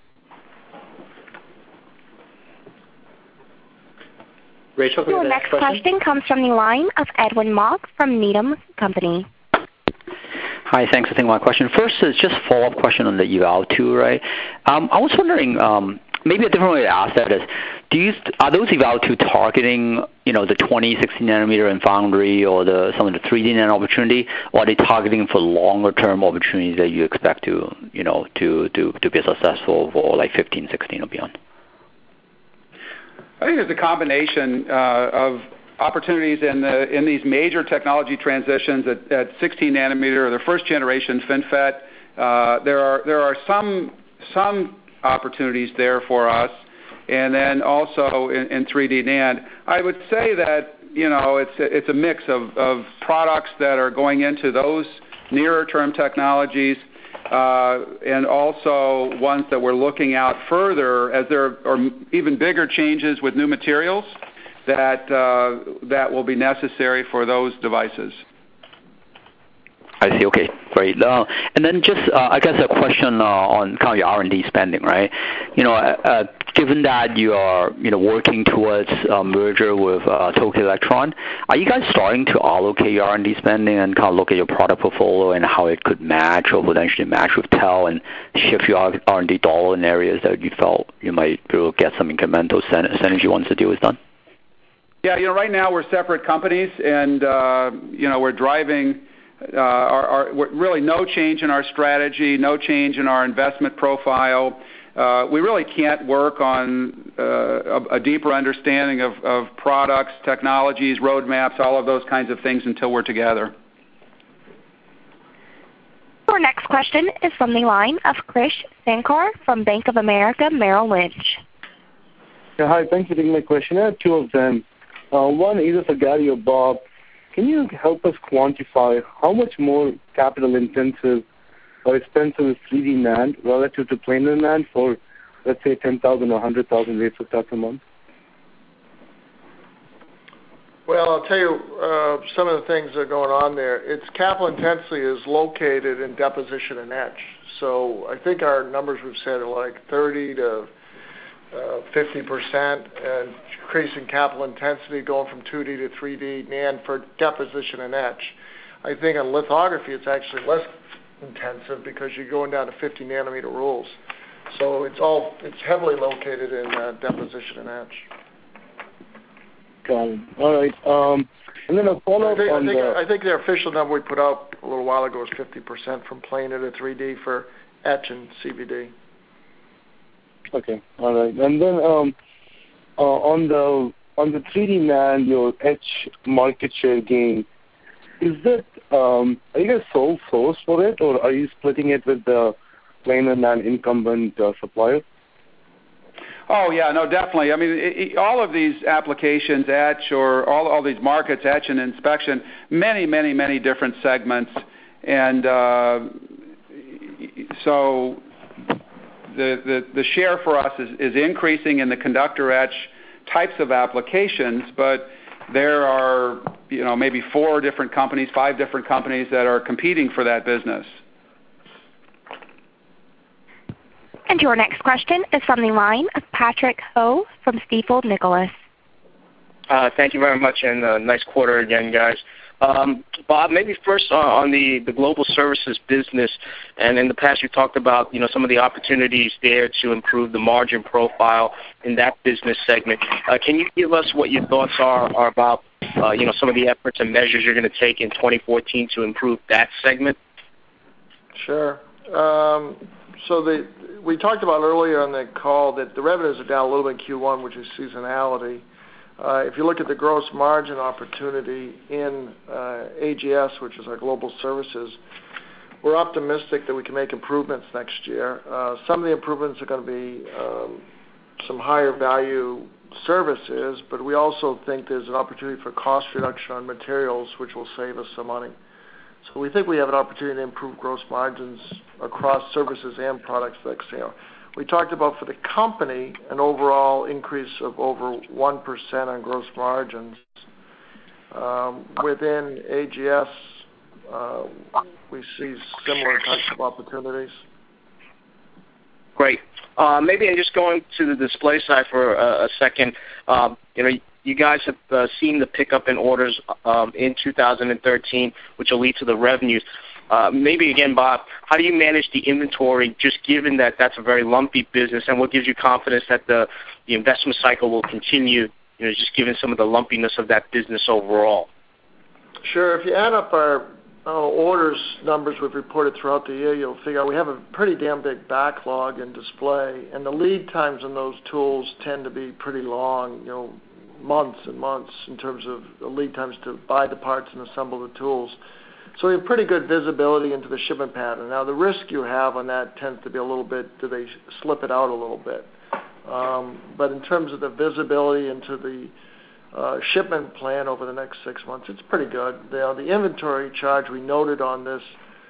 [SPEAKER 2] Rachel,
[SPEAKER 1] your next question? question comes from the line of Edwin Mok from Needham Company.
[SPEAKER 14] Hi, thanks for taking my question. First is just a follow-up question on the eval tool, right? Um, I was wondering, um, maybe a different way to ask that is, do you, are those eval tools targeting, you know, the twenty, sixteen nanometer in foundry or the some of the three D NAND opportunity, or are they targeting for longer-term opportunities that you expect to, you know, to, to, to be successful for like fifteen, sixteen or beyond?
[SPEAKER 3] I think it's a combination uh, of opportunities in the in these major technology transitions at, at sixteen nanometer or the first generation FinFET. Uh, there are there are some some opportunities there for us, and then also in, in three D NAND. I would say that you know it's it's a mix of, of products that are going into those nearer term technologies. Uh, and also ones that we're looking out further as there are even bigger changes with new materials that uh, that will be necessary for those devices.
[SPEAKER 14] I see. Okay, great. Uh, and then just, uh, I guess, a question uh, on kind of your R and D spending, right? You know, uh, given that you are, you know, working towards a merger with uh, Tokyo Electron, are you guys starting to allocate your R and D spending and kind of look at your product portfolio and how it could match or potentially match with TEL and shift your R and D dollar in areas that you felt you might be able to get some incremental synergy once the deal is done?
[SPEAKER 3] Yeah, you know, right now we're separate companies, and uh, you know, we're driving. Uh, our, our, really no change in our strategy, no change in our investment profile. Uh, we really can't work on uh, a, a deeper understanding of, of products, technologies, roadmaps, all of those kinds of things until we're together.
[SPEAKER 1] Our next question is from the line of Krish Sankar from Bank of America Merrill Lynch.
[SPEAKER 15] Yeah, hi, thanks for taking my question. I have two of them. Uh, one either for Gary or Bob. Can you help us quantify how much more capital intensive or expensive is three D NAND relative to planar NAND for, let's say, ten thousand or one hundred thousand wafer starts a month?
[SPEAKER 4] Well, I'll tell you uh, some of the things that are going on there. Its capital intensity is located in deposition and etch. So I think our numbers we've said are like thirty to fifty percent, and increasing capital intensity going from two D to three D NAND for deposition and etch. I think on lithography it's actually less intensive because you're going down to fifty nanometer rules. So it's all it's heavily located in uh, deposition and etch.
[SPEAKER 15] Got it. All right. Um, and then a follow-up
[SPEAKER 4] I think,
[SPEAKER 15] on
[SPEAKER 4] I think,
[SPEAKER 15] the...
[SPEAKER 4] I think the official number we put out a little while ago is fifty percent from planar to three D for etch and C V D.
[SPEAKER 15] Okay. All right. And then um, uh, on the on the three D NAND, your etch market share gain, is that um, are you guys sole source for it, or are you splitting it with the planar NAND incumbent uh, supplier?
[SPEAKER 3] Oh, yeah, no, definitely. I mean, it, it, all of these applications, etch, or all, all these markets, etch and inspection, many, many, many different segments. And uh, so the, the, the share for us is, is increasing in the conductor etch types of applications, but there are, you know, maybe four different companies, five different companies that are competing for that business.
[SPEAKER 1] And your next question is from the line of Patrick Ho from Stifel Nicolaus.
[SPEAKER 16] Uh, thank you very much, and uh, nice quarter again, guys. Um, Bob, maybe first uh, on the, the global services business, and in the past you talked about, you know, some of the opportunities there to improve the margin profile in that business segment. Uh, can you give us what your thoughts are, are about, uh, you know, some of the efforts and measures you're going to take in twenty fourteen to improve that segment?
[SPEAKER 4] Sure. Um, so the we talked about earlier on the call that the revenues are down a little bit in Q one, which is seasonality. Uh, if you look at the gross margin opportunity in uh, A G S, which is our global services, we're optimistic that we can make improvements next year. Uh, some of the improvements are going to be um, some higher value services, but we also think there's an opportunity for cost reduction on materials, which will save us some money. So we think we have an opportunity to improve gross margins across services and products next year. We talked about for the company an overall increase of over one percent on gross margins. Um, within A G S, uh, we see similar types of opportunities.
[SPEAKER 16] Great. Uh, maybe I'm just going to the display side for a, a second. Um, you know, you guys have uh, seen the pickup in orders um, in two thousand thirteen, which will lead to the revenues. Uh, maybe again, Bob, how do you manage the inventory, just given that that's a very lumpy business, and what gives you confidence that the, the investment cycle will continue, you know, just given some of the lumpiness of that business overall?
[SPEAKER 4] Sure. If you add up our uh, orders numbers we've reported throughout the year, you'll figure out we have a pretty damn big backlog in display, and the lead times on those tools tend to be pretty long, you know, months and months in terms of the lead times to buy the parts and assemble the tools. So we have pretty good visibility into the shipment pattern. Now, the risk you have on that tends to be a little bit, do they slip it out a little bit? Um, but in terms of the visibility into the uh, shipment plan over the next six months, it's pretty good. The, the inventory charge we noted on this,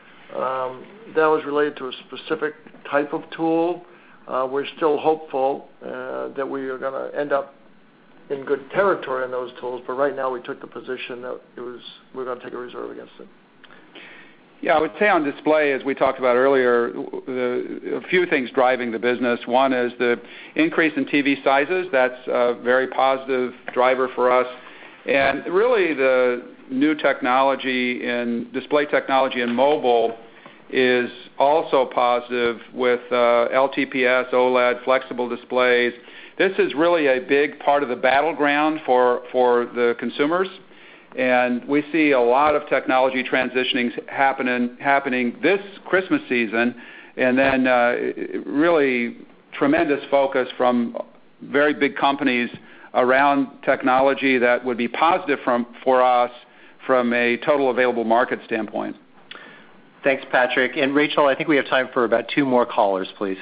[SPEAKER 4] um, that was related to a specific type of tool. Uh, we're still hopeful uh, that we are going to end up in good territory on those tools, but right now we took the position that it was we're going to take a reserve against it.
[SPEAKER 3] Yeah, I would say on display, as we talked about earlier, the, a few things driving the business. One is the increase in T V sizes. That's a very positive driver for us. And really the new technology in display technology in mobile is also positive with uh, L T P S, OLED, flexible displays. This is really a big part of the battleground for, for the consumers. And we see a lot of technology transitioning happening happening this Christmas season, and then uh, really tremendous focus from very big companies around technology that would be positive from, for us from a total available market standpoint.
[SPEAKER 2] Thanks, Patrick. And Rachel, I think we have time for about two more callers, please.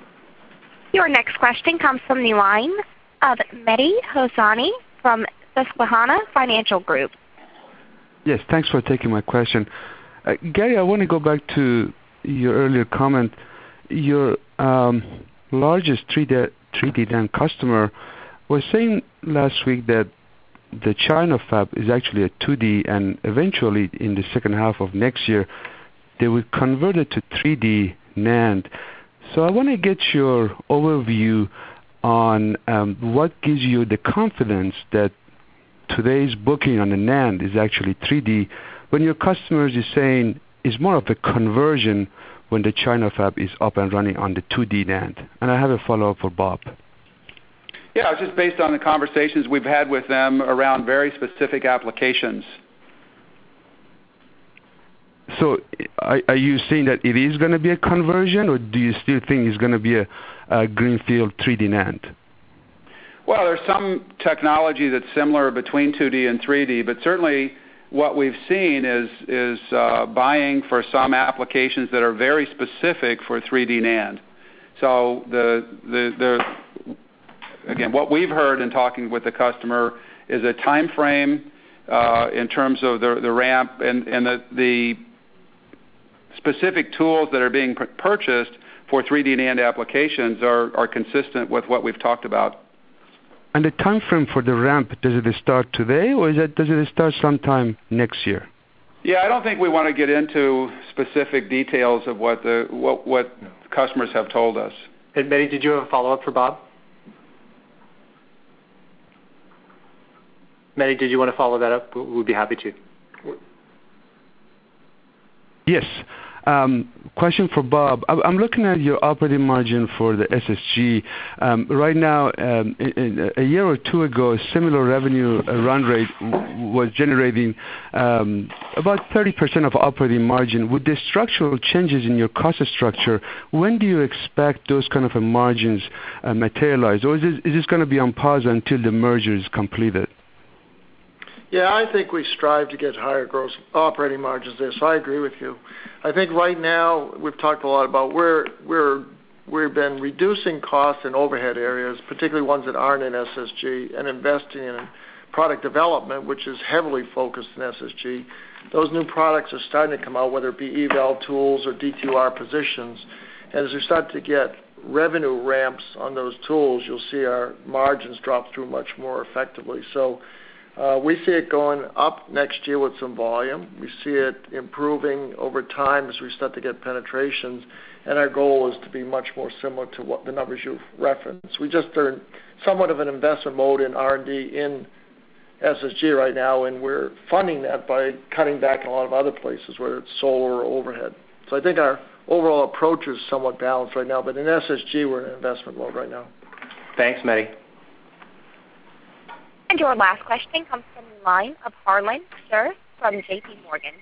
[SPEAKER 1] Your next question comes from the line of Mehdi Hosseini from Susquehanna Financial Group.
[SPEAKER 17] Yes, thanks for taking my question. Uh, Gary, I want to go back to your earlier comment. Your um, largest three D NAND customer was saying last week that the China fab is actually a two D, and eventually in the second half of next year, they will convert it to three D NAND. So I want to get your overview on um, what gives you the confidence that today's booking on the NAND is actually three D, when your customers is saying it's more of a conversion when the China fab is up and running on the two D NAND? And I have a follow-up for Bob.
[SPEAKER 3] Yeah, it's just based on the conversations we've had with them around very specific applications.
[SPEAKER 17] So are, are you saying that it is going to be a conversion, or do you still think it's going to be a, a greenfield three D NAND?
[SPEAKER 3] Well, there's some technology that's similar between two D and three D, but certainly what we've seen is is uh, buying for some applications that are very specific for three D NAND. So the the the again, what we've heard in talking with the customer is a time frame uh, in terms of the the ramp and and the the specific tools that are being purchased for three D NAND applications are are consistent with what we've talked about.
[SPEAKER 17] And the time frame for the ramp, does it start today, or is it, does it start sometime next year?
[SPEAKER 3] Yeah, I don't think we want to get into specific details of what the what, what customers have told us.
[SPEAKER 2] And Betty, did you have a follow-up for Bob? Betty, did you want to follow that up? We'd be happy to.
[SPEAKER 17] Yes. Um, question for Bob. I'm looking at your operating margin for the S S G. Um, right now, um, in, in a year or two ago, a similar revenue run rate w- was generating um, about thirty percent of operating margin. With the structural changes in your cost structure, when do you expect those kind of margins uh, materialize? Or is this, is this going to be on pause until the merger is completed?
[SPEAKER 4] Yeah, I think we strive to get higher gross operating margins there, so I agree with you. I think right now we've talked a lot about where we're, we've been reducing costs in overhead areas, particularly ones that aren't in S S G, and investing in product development, which is heavily focused in S S G. Those new products are starting to come out, whether it be eval tools or D two R positions. And as we start to get revenue ramps on those tools, you'll see our margins drop through much more effectively. So Uh, we see it going up next year with some volume. We see it improving over time as we start to get penetrations, and our goal is to be much more similar to what the numbers you've referenced. We just are in somewhat of an investment mode in R and D in S S G right now, and we're funding that by cutting back in a lot of other places, whether it's solar or overhead. So I think our overall approach is somewhat balanced right now, but in S S G we're in investment mode right now.
[SPEAKER 2] Thanks, Mehdi.
[SPEAKER 1] And your last question comes from the line of Harlan Sur from J P Morgan.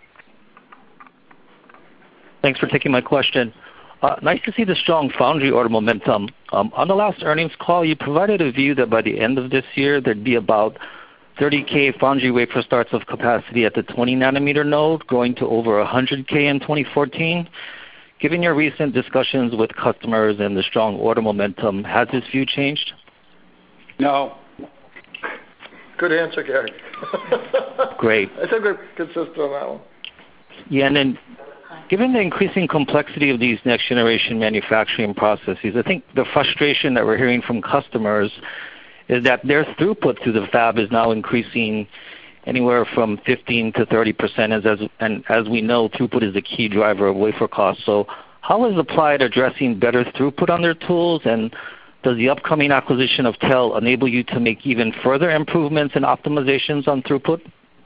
[SPEAKER 18] Thanks for taking my question. Uh, nice to see the strong foundry order momentum. Um, on the last earnings call, you provided a view that by the end of this year, there'd be about thirty K foundry wafer starts of capacity at the twenty nanometer node, growing to over one hundred K in twenty fourteen. Given your recent discussions with customers and the strong order momentum, has this view changed?
[SPEAKER 3] No.
[SPEAKER 4] Good answer, Gary.
[SPEAKER 18] Great.
[SPEAKER 4] I think we're consistent on that one.
[SPEAKER 18] Yeah, and then given the increasing complexity of these next-generation manufacturing processes, I think the frustration that we're hearing from customers is that their throughput through the fab is now increasing anywhere from fifteen to thirty percent, as, as, and as we know, throughput is a key driver of wafer costs. So how is Applied addressing better throughput on their tools, and does the upcoming acquisition of TEL enable you to make even further improvements and optimizations on throughput?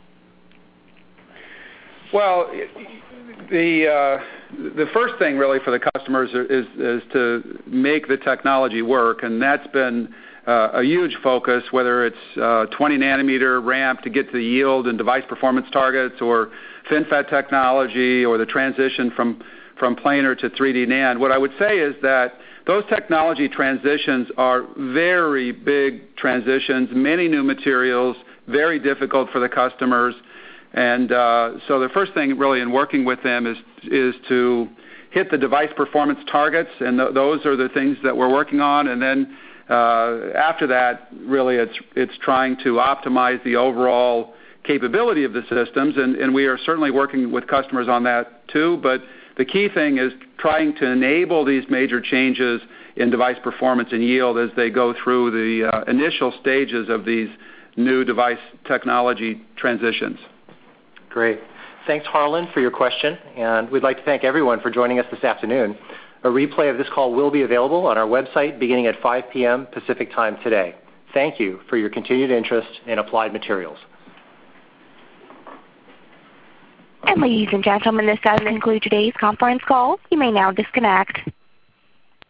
[SPEAKER 3] Well, the uh, the first thing really for the customers is is to make the technology work, and that's been uh, a huge focus, whether it's uh, twenty nanometer ramp to get to the yield and device performance targets, or FinFET technology, or the transition from from planar to three D NAND. What I would say is that those technology transitions are very big transitions, many new materials, very difficult for the customers. And uh, so the first thing really in working with them is is to hit the device performance targets, and th- those are the things that we're working on. And then uh, after that, really it's it's trying to optimize the overall capability of the systems, and, and we are certainly working with customers on that too. But the key thing is trying to enable these major changes in device performance and yield as they go through the uh, initial stages of these new device technology transitions.
[SPEAKER 2] Great. Thanks, Harlan, for your question, and we'd like to thank everyone for joining us this afternoon. A replay of this call will be available on our website beginning at five p.m. Pacific Time today. Thank you for your continued interest in Applied Materials.
[SPEAKER 1] And ladies and gentlemen, this does conclude today's conference call. You may now disconnect.